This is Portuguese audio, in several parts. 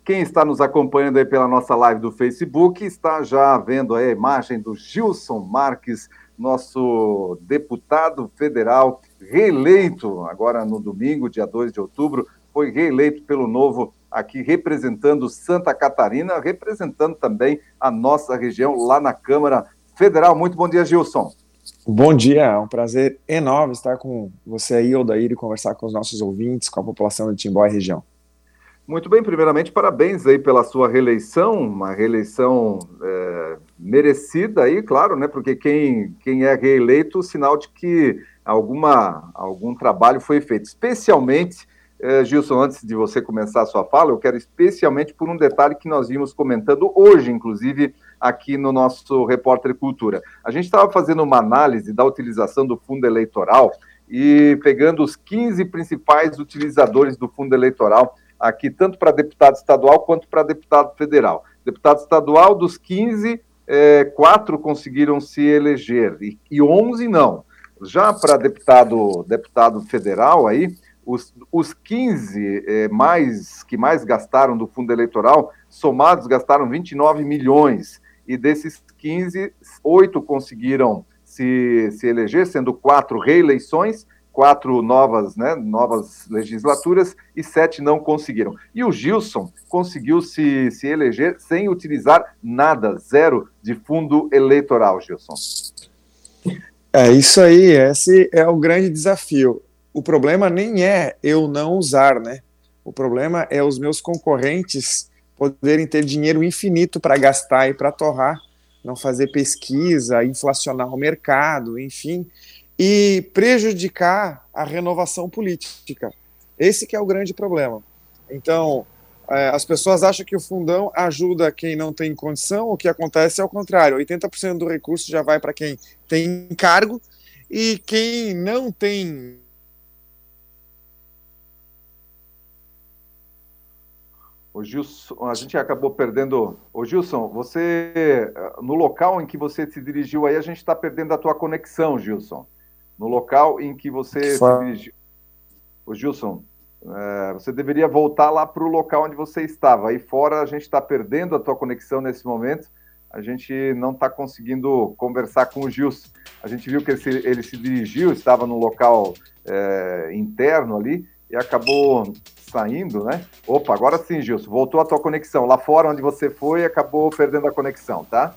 Quem está nos acompanhando aí pela nossa live do Facebook está já vendo aí a imagem do Gilson Marques, nosso deputado federal reeleito agora no domingo, dia 2 de outubro, foi reeleito pelo Novo aqui representando Santa Catarina, representando também a nossa região lá na Câmara Federal. Muito bom dia, Gilson. Bom dia, é um prazer enorme estar com você aí, Odair, e conversar com os nossos ouvintes, com a população de Timbó e região. Muito bem, primeiramente, parabéns aí pela sua reeleição, uma reeleição merecida aí, claro, né? Porque quem é reeleito, sinal de que algum trabalho foi feito. Especialmente, Gilson, antes de você começar a sua fala, eu quero especialmente por um detalhe que nós vimos comentando hoje, inclusive, aqui no nosso Repórter Cultura. A gente estava fazendo uma análise da utilização do fundo eleitoral e pegando os 15 principais utilizadores do fundo eleitoral aqui, tanto para deputado estadual quanto para deputado federal. Deputado estadual, dos 15, 4 conseguiram se eleger e 11 não. Já para deputado federal, aí, os 15 que mais gastaram do fundo eleitoral, somados, gastaram 29 milhões. E desses 15, 8 conseguiram se eleger, sendo 4 reeleições, 4 novas legislaturas e 7 não conseguiram. E o Gilson conseguiu se eleger sem utilizar nada, zero de fundo eleitoral, Gilson. É isso aí, esse é o grande desafio. O problema nem é eu não usar, né? O problema é os meus concorrentes poderem ter dinheiro infinito para gastar e para torrar, não fazer pesquisa, inflacionar o mercado, enfim, e prejudicar a renovação política. Esse que é o grande problema. Então, as pessoas acham que o fundão ajuda quem não tem condição, o que acontece é o contrário, 80% do recurso já vai para quem tem cargo e quem não tem. Ô Gilson, a gente acabou perdendo. Ô Gilson, você, no local em que você se dirigiu aí, a gente está perdendo a tua conexão, Gilson. No local em que você se dirigiu. Ô Gilson, você deveria voltar lá para o local onde você estava. Aí fora a gente está perdendo a tua conexão nesse momento. A gente não está conseguindo conversar com o Gilson. A gente viu que ele se dirigiu, estava no local interno ali e acabou saindo, né? Opa, agora sim, Gilson, voltou a tua conexão. Lá fora onde você foi, acabou perdendo a conexão, tá?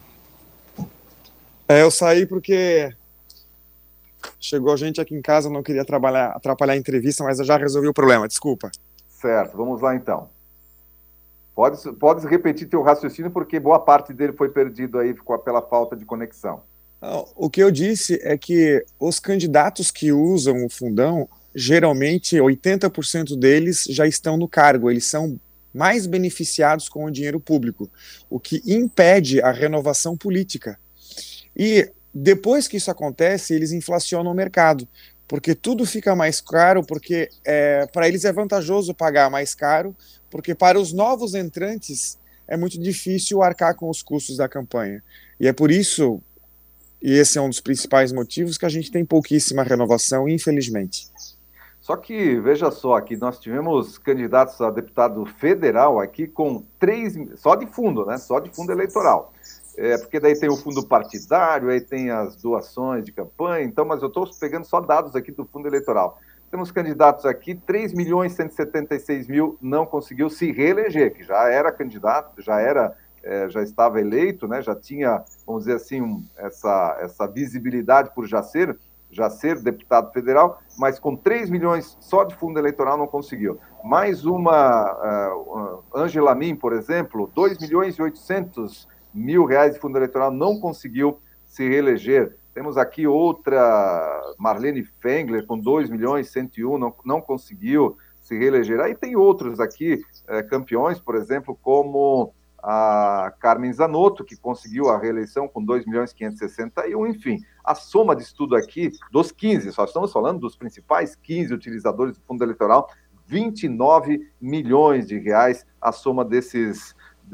Eu saí porque chegou gente aqui em casa, não queria atrapalhar a entrevista, mas eu já resolvi o problema, desculpa. Certo, vamos lá então. Pode repetir teu raciocínio, porque boa parte dele foi perdido aí pela falta de conexão. O que eu disse é que os candidatos que usam o fundão, geralmente 80% deles já estão no cargo, eles são mais beneficiados com o dinheiro público, o que impede a renovação política. E depois que isso acontece, eles inflacionam o mercado, porque tudo fica mais caro, porque para eles é vantajoso pagar mais caro, porque para os novos entrantes é muito difícil arcar com os custos da campanha. E é por isso, e esse é um dos principais motivos, que a gente tem pouquíssima renovação, infelizmente. Só que, veja só, aqui nós tivemos candidatos a deputado federal aqui com 3, só de fundo, né? Só de fundo eleitoral. Porque daí tem o fundo partidário, aí tem as doações de campanha, então, mas eu estou pegando só dados aqui do fundo eleitoral. Temos candidatos aqui, 3.176.000 não conseguiu se reeleger, que já era candidato, já estava eleito, né? Já tinha, vamos dizer assim, essa visibilidade por já ser deputado federal, mas com 3 milhões só de fundo eleitoral não conseguiu. Mais uma, Ângela Min, por exemplo, 2.800.000 reais de fundo eleitoral, não conseguiu se reeleger. Temos aqui outra, Marlene Fengler, com 2.101.000, não conseguiu se reeleger. Aí tem outros aqui, campeões, por exemplo, como a Carmen Zanotto, que conseguiu a reeleição com 2.560.000, enfim, a soma disso tudo aqui, dos 15, só estamos falando dos principais 15 utilizadores do fundo eleitoral, 29 milhões de reais, a soma desses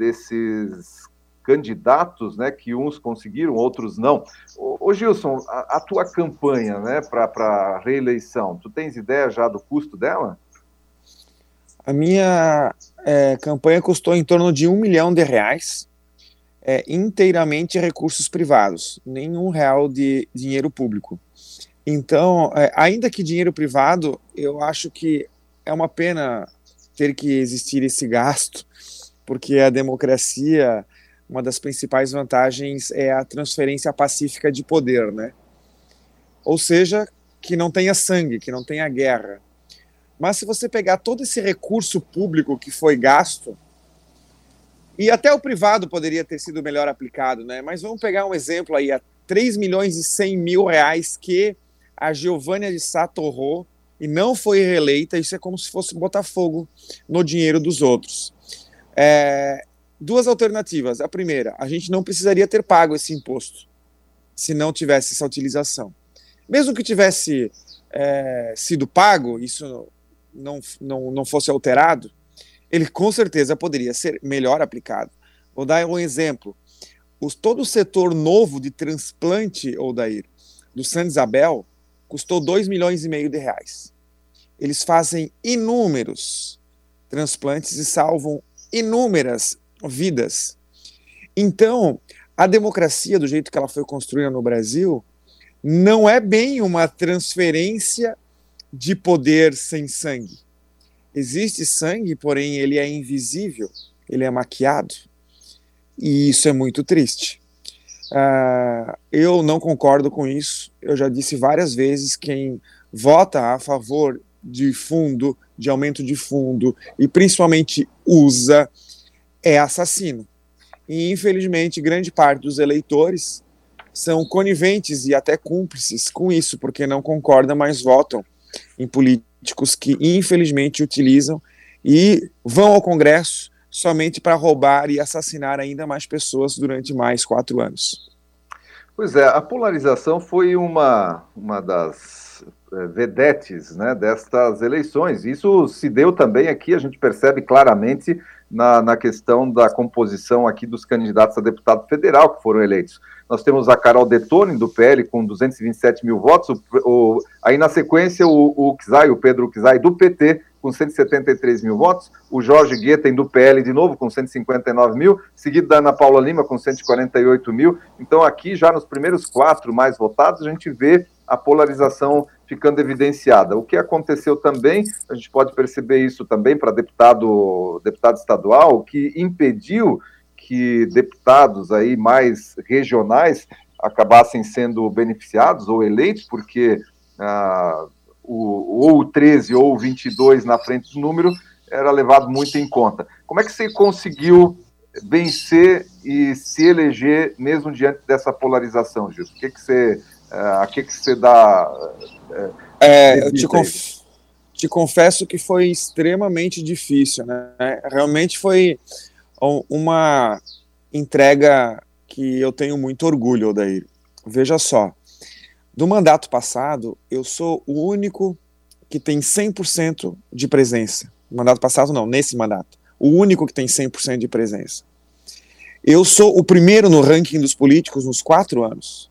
candidatos, né, que uns conseguiram, outros não. Ô Gilson, a tua campanha, né, para reeleição, tu tens ideia já do custo dela? A minha campanha custou em torno de R$ 1 milhão, inteiramente recursos privados, nenhum real de dinheiro público. Então, ainda que dinheiro privado, eu acho que é uma pena ter que existir esse gasto, porque a democracia, uma das principais vantagens é a transferência pacífica de poder, né? Ou seja, que não tenha sangue, que não tenha guerra. Mas se você pegar todo esse recurso público que foi gasto, e até o privado poderia ter sido melhor aplicado, né? Mas vamos pegar um exemplo aí, a 3 milhões e 100 mil reais que a Giovânia de Sá torrou e não foi reeleita. Isso é como se fosse botar fogo no dinheiro dos outros. Duas alternativas. A primeira, a gente não precisaria ter pago esse imposto se não tivesse essa utilização. Mesmo que tivesse sido pago, isso não fosse alterado, ele com certeza poderia ser melhor aplicado. Vou dar um exemplo. Todo o setor novo de transplante, Odair, do Santa Isabel, custou 2 milhões e meio de reais. Eles fazem inúmeros transplantes e salvam inúmeras vidas. Então, a democracia, do jeito que ela foi construída no Brasil, não é bem uma transferência de poder sem sangue. Existe sangue, porém ele é invisível, ele é maquiado. E isso é muito triste. Eu não concordo com isso. Eu já disse várias vezes, quem vota a favor de fundo, de aumento de fundo, e principalmente usa, é assassino. E, infelizmente, grande parte dos eleitores são coniventes e até cúmplices com isso, porque não concordam, mas votam em políticos que, infelizmente, utilizam e vão ao Congresso somente para roubar e assassinar ainda mais pessoas durante mais 4 anos. Pois é, a polarização foi uma das vedetes, né, destas eleições. Isso se deu também aqui, a gente percebe claramente na questão da composição aqui dos candidatos a deputado federal que foram eleitos. Nós temos a Carol Detoni, do PL, com 227 mil votos, aí na sequência o Pedro Kizai, do PT, com 173 mil votos, o Jorge Guetem, do PL, de novo, com 159 mil, seguido da Ana Paula Lima, com 148 mil. Então, aqui, já nos primeiros 4 mais votados, a gente vê a polarização ficando evidenciada. O que aconteceu também, a gente pode perceber isso também para deputado estadual, que impediu que deputados aí mais regionais acabassem sendo beneficiados ou eleitos, porque ou o 13 ou o 22 na frente do número era levado muito em conta. Como é que você conseguiu vencer e se eleger mesmo diante dessa polarização, Gil? O que você dá? Eu te confesso que foi extremamente difícil, né? Realmente foi uma entrega que eu tenho muito orgulho, Odair. Veja só, do mandato passado, eu sou o único que tem 100% de presença. No mandato passado não, nesse mandato. O único que tem 100% de presença. Eu sou o primeiro no ranking dos políticos nos 4 anos.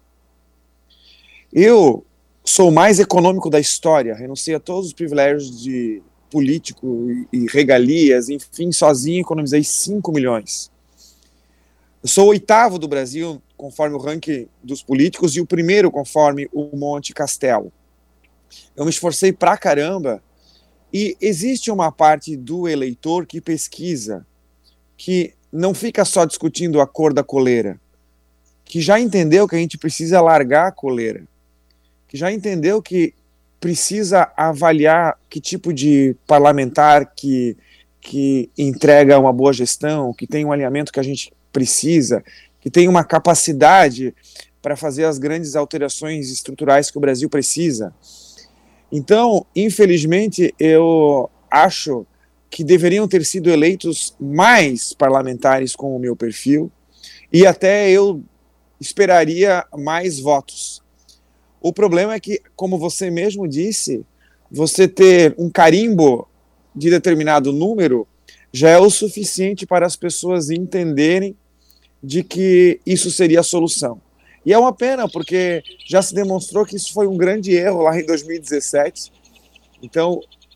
Eu sou o mais econômico da história, renunciei a todos os privilégios de político e regalias, enfim, sozinho economizei 5 milhões. Eu sou o 8º do Brasil, conforme o ranking dos políticos, e o primeiro conforme o Monte Castelo. Eu me esforcei pra caramba, e existe uma parte do eleitor que pesquisa, que não fica só discutindo a cor da coleira, que já entendeu que a gente precisa largar a coleira, que já entendeu que precisa avaliar que tipo de parlamentar que entrega uma boa gestão, que tem um alinhamento que a gente precisa, que tem uma capacidade para fazer as grandes alterações estruturais que o Brasil precisa. Então, infelizmente, eu acho que deveriam ter sido eleitos mais parlamentares com o meu perfil, e até eu esperaria mais votos. O problema é que, como você mesmo disse, você ter um carimbo de determinado número já é o suficiente para as pessoas entenderem de que isso seria a solução. E é uma pena, porque já se demonstrou que isso foi um grande erro lá em 2017. Então,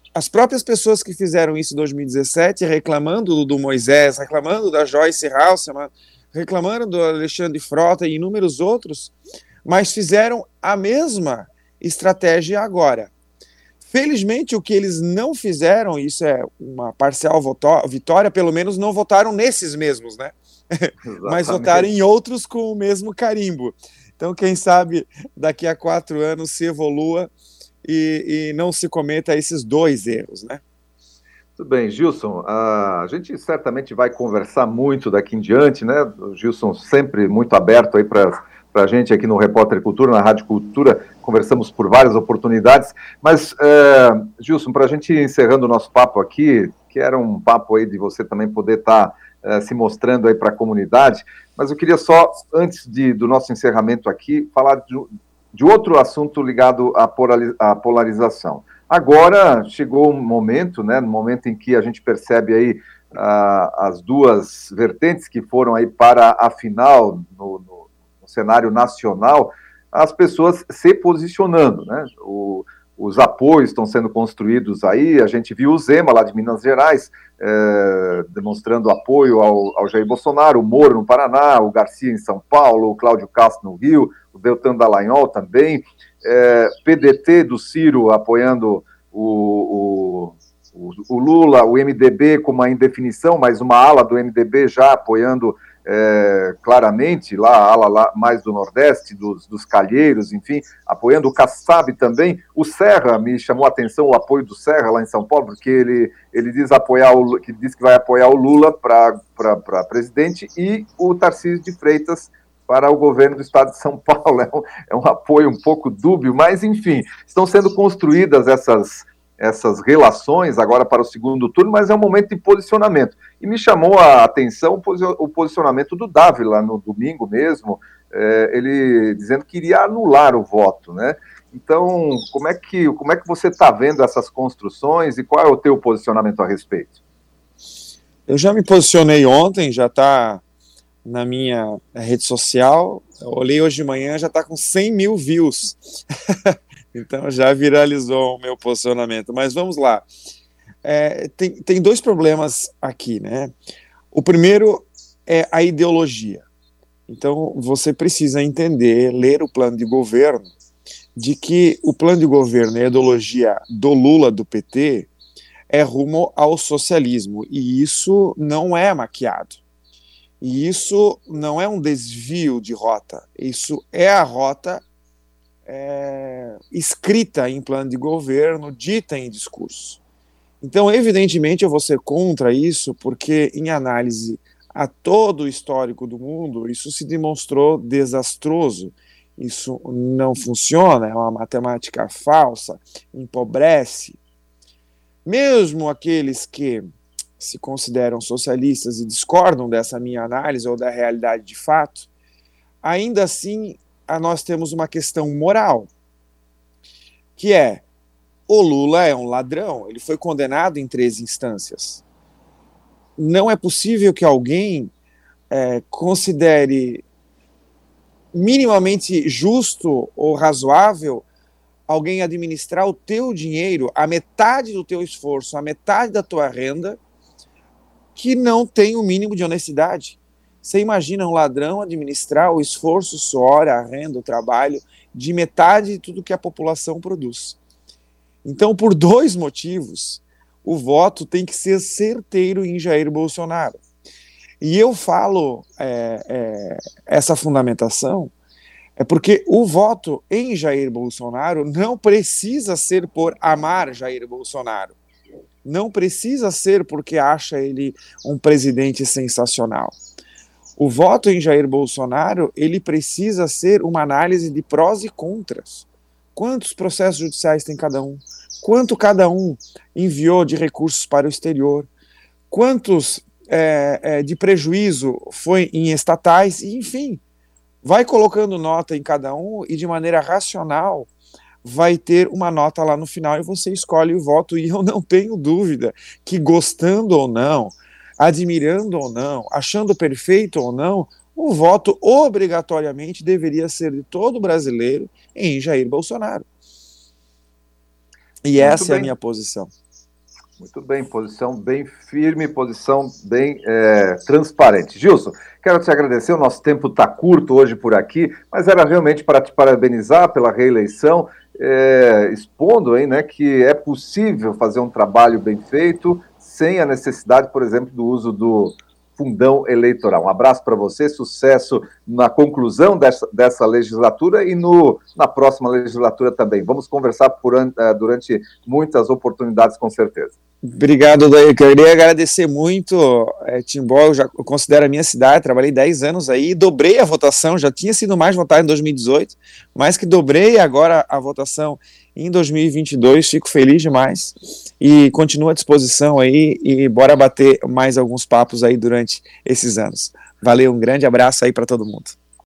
As próprias pessoas que fizeram isso em 2017, reclamando do Moisés, reclamando da Joyce Halseman, reclamando do Alexandre Frota e inúmeros outros, mas fizeram a mesma estratégia agora. Felizmente, o que eles não fizeram, isso é uma parcial vitória, pelo menos não votaram nesses mesmos, né? Mas votaram em outros com o mesmo carimbo. Então, quem sabe, daqui a 4 anos se evolua e não se cometa esses 2 erros, né? Tudo bem, Gilson, a gente certamente vai conversar muito daqui em diante, né? O Gilson sempre muito aberto aí para a gente aqui no Repórter Cultura, na Rádio Cultura, conversamos por várias oportunidades, mas, Gilson, para a gente ir encerrando o nosso papo aqui, que era um papo aí de você também poder estar se mostrando aí para a comunidade, mas eu queria só, antes do nosso encerramento aqui, falar de outro assunto ligado à polarização. Agora chegou um momento, né, no momento em que a gente percebe aí as duas vertentes que foram aí para a final no cenário nacional, as pessoas se posicionando, né? Os apoios estão sendo construídos aí, a gente viu o Zema lá de Minas Gerais demonstrando apoio ao Jair Bolsonaro, o Moro no Paraná, o Garcia em São Paulo, o Cláudio Castro no Rio, o Deltan Dallagnol também, PDT do Ciro apoiando o Lula, o MDB com uma indefinição, mas uma ala do MDB já apoiando claramente, lá a ala lá, mais do Nordeste, dos Calheiros, enfim, apoiando o Kassab também. O Serra, me chamou a atenção o apoio do Serra lá em São Paulo, porque ele diz que vai apoiar o Lula para presidente e o Tarcísio de Freitas para o governo do estado de São Paulo. É um apoio um pouco dúbio, mas, enfim, estão sendo construídas essas relações agora para o segundo turno, mas é um momento de posicionamento. E me chamou a atenção o posicionamento do Dávila no domingo mesmo, ele dizendo que iria anular o voto, né? Então, como é que você está vendo essas construções e qual é o teu posicionamento a respeito? Eu já me posicionei ontem, já está na minha rede social, eu olhei hoje de manhã, já está com 100 mil views. Então já viralizou o meu posicionamento. Mas vamos lá. Tem 2 problemas aqui, né? O primeiro é a ideologia. Então você precisa entender, ler o plano de governo, de que o plano de governo e a ideologia do Lula, do PT, é rumo ao socialismo. E isso não é maquiado. E isso não é um desvio de rota. Isso é a rota escrita em plano de governo, dita em discurso. Então, evidentemente, eu vou ser contra isso, porque, em análise a todo o histórico do mundo, isso se demonstrou desastroso. Isso não funciona, é uma matemática falsa, empobrece. Mesmo aqueles que se consideram socialistas e discordam dessa minha análise ou da realidade de fato, ainda assim, nós temos uma questão moral, que é, o Lula é um ladrão, ele foi condenado em 3 instâncias. Não é possível que alguém considere minimamente justo ou razoável alguém administrar o teu dinheiro, a metade do teu esforço, a metade da tua renda, que não tem o mínimo de honestidade. Você imagina um ladrão administrar o esforço, o suor, a renda, o trabalho de metade de tudo que a população produz. Então, por 2 motivos, o voto tem que ser certeiro em Jair Bolsonaro. E eu falo essa fundamentação porque o voto em Jair Bolsonaro não precisa ser por amar Jair Bolsonaro. Não precisa ser porque acha ele um presidente sensacional. O voto em Jair Bolsonaro, ele precisa ser uma análise de prós e contras. Quantos processos judiciais tem cada um? Quanto cada um enviou de recursos para o exterior? Quantos de prejuízo foi em estatais? E, enfim, vai colocando nota em cada um e de maneira racional vai ter uma nota lá no final e você escolhe o voto. E eu não tenho dúvida que, gostando ou não, admirando ou não, achando perfeito ou não, o voto obrigatoriamente deveria ser de todo brasileiro em Jair Bolsonaro. E essa é a minha posição. Muito bem, posição bem firme, posição bem transparente. Gilson, quero te agradecer, o nosso tempo está curto hoje por aqui, mas era realmente para te parabenizar pela reeleição, expondo aí, né, que é possível fazer um trabalho bem feito sem a necessidade, por exemplo, do uso do fundão eleitoral. Um abraço para você, sucesso na conclusão dessa legislatura e na próxima legislatura também. Vamos conversar durante muitas oportunidades, com certeza. Obrigado, Daí. Eu queria agradecer muito, Timbó, eu considero a minha cidade, trabalhei 10 anos aí, dobrei a votação, já tinha sido mais votado em 2018, mas que dobrei agora a votação em 2022, fico feliz demais e continuo à disposição aí e bora bater mais alguns papos aí durante esses anos. Valeu, um grande abraço aí para todo mundo.